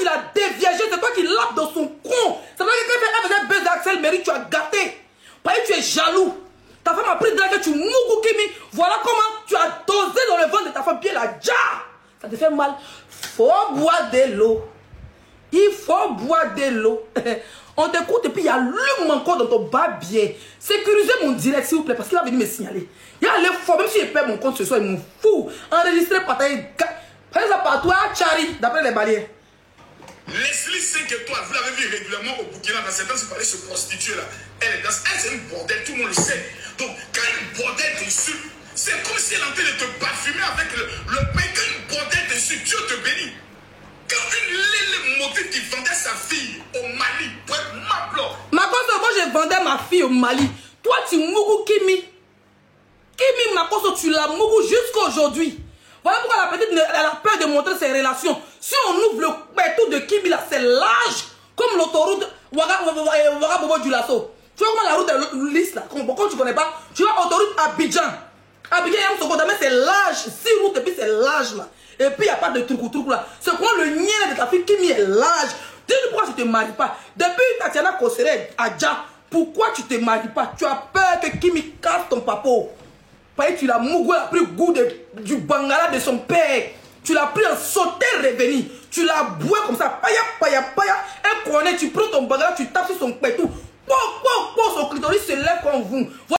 l'as déviagé, c'est toi qui l'as dans son con. C'est toi qui faisait buzz d'Axel Mary, tu as gâté. Parce que tu es jaloux. Ta femme a pris de la que tu mougou Kimi. Voilà comment tu as dosé dans le ventre de ta femme. Puis elle a déjà. Ça te fait mal. Faut boire de l'eau. Il faut boire de l'eau. On t'écoute et puis il y a l'hume encore dans ton bas-biais. Sécurisez mon direct s'il vous plaît parce qu'il a venu me signaler. Il y a les fois, même si je perds mon compte ce soir, il m'en fout. Enregistré par ta... Par exemple, par toi, Chari, d'après les barrières. Leslie 5 étoiles, vous l'avez vu régulièrement au Burkina, dans certains pays, se prostituer là. Elle est dans... Elle, c'est une bordel, tout le monde le sait. Donc, quand une bordel dessus, c'est comme si elle est en train de te parfumer avec le pain. Quand une bordel dessus, Dieu te bénit. Quand une lélé maudite qui vendait sa fille au Mali, pour être ma blanc. Ma cause, moi je vendais ma fille au Mali. Toi, tu mougou Kimi. Kimi, ma cause, tu l'as mougou jusqu'à aujourd'hui. Voilà pourquoi la petite elle a peur de montrer ses relations. Si on ouvre le pétou de Kimi là, c'est large comme l'autoroute Ouaga Bobo du Lasso. Tu vois comment la route est lisse là, quand tu connais pas, tu vois autoroute Abidjan. Abidjan, mais c'est large, 6 routes et puis c'est large là. Et puis il n'y a pas de truc là. C'est quoi le nien de ta fille Kimi est large. Dis-nous pourquoi tu ne te maries pas. Depuis Tatiana Kosere Adja, pourquoi tu ne te maries pas? Tu as peur que Kimi casse ton papo. Tu l'as mougou, elle a pris goût du bangala de son père. Tu l'as pris en sauté revenu. Tu l'as boué comme ça. Paya, paya, paya. Elle connaît, tu prends ton bangala, tu tapes sur son pétou. Son clitoris se lève comme vous.